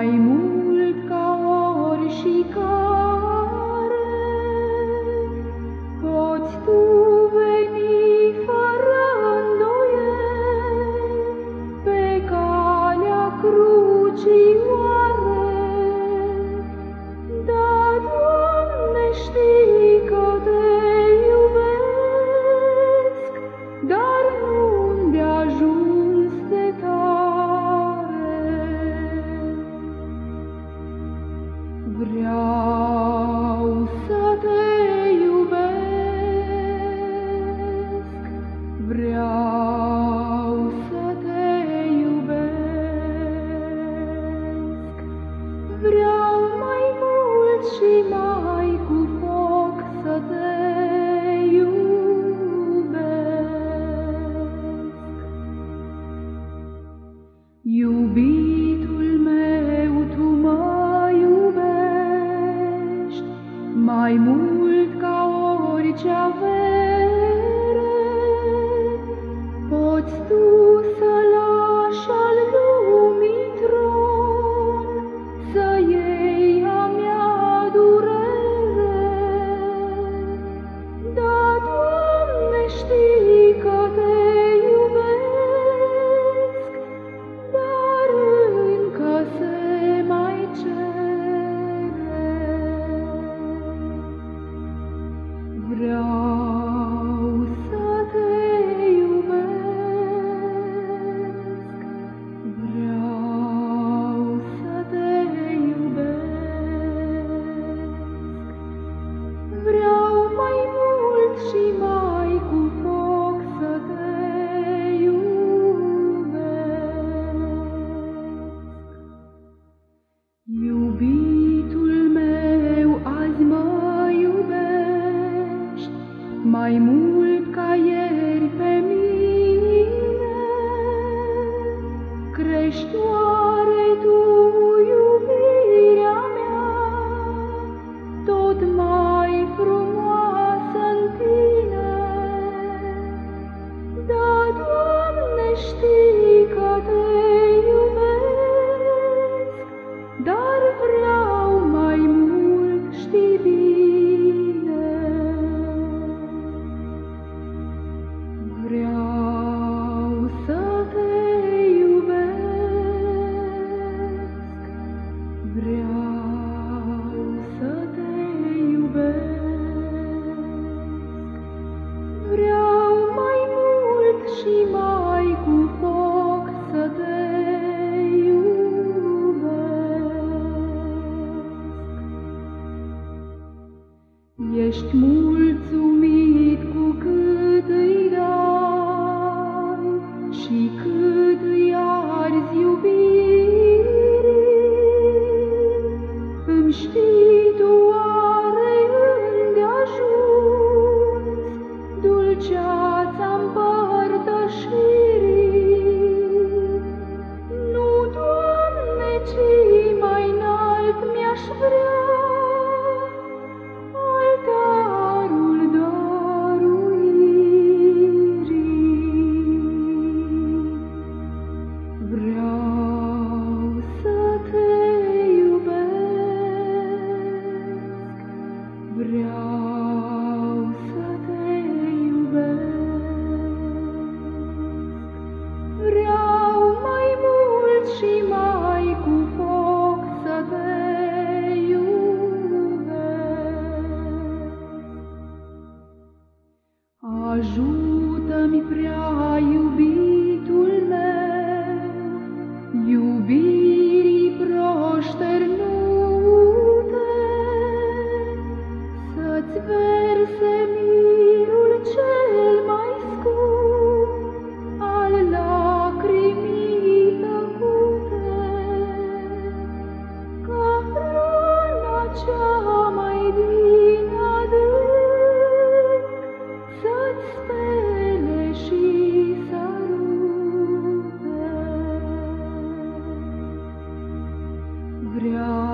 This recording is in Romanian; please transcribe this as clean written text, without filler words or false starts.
mai mult ca ori și care poți tu veni fără îndoieli pe calea crucii oare. Da, Doamne, știi că te iubesc, dar nu-mi de-ajuns de tare. Vreau să te iubesc, vreau să te iubesc, vreau mai mult și mai cu foc să te iubesc. Iubitul meu, tu mă iubești mai mult ca orice avere. Poți tu să lași al lumii tron, să iei a mea durere. Da, Doamne, știi că te iubesc, dar încă se mai cere. Vreau să te iubesc, vreau să te iubesc, vreau mai mult și mai cu foc să te iubesc. Iubitul meu, azi mă iubești mai mult ca ieri pe mine. Crești oare tu iubirea mea, tot mai frumoasă-n tine. Da, Doamne, știi că te iubesc, dar vreau mai mult, știi bine. Vreau să te iubesc, vreau să te iubesc, vreau mai mult și mai cu foc să te iubesc. Ești mulțumit cu cât îi dai și cât îi arzi iubirii. Îmi știi tu oare îndeajuns dulceața împărtășirii. Nu, Doamne, ci mai înalt mi-aș vrea altarul dăruirii. Vreau să te iubesc, vreau să te iubesc, vreau mai mult și mai cu foc să te iubesc. Ajută-mi, prea iubitul meu, iubirii proșternute, să-ți verse mirul cel mai scump al lacrimii tăcute, ca rana cea mai din adânc să-ți spele și sărute. Vreau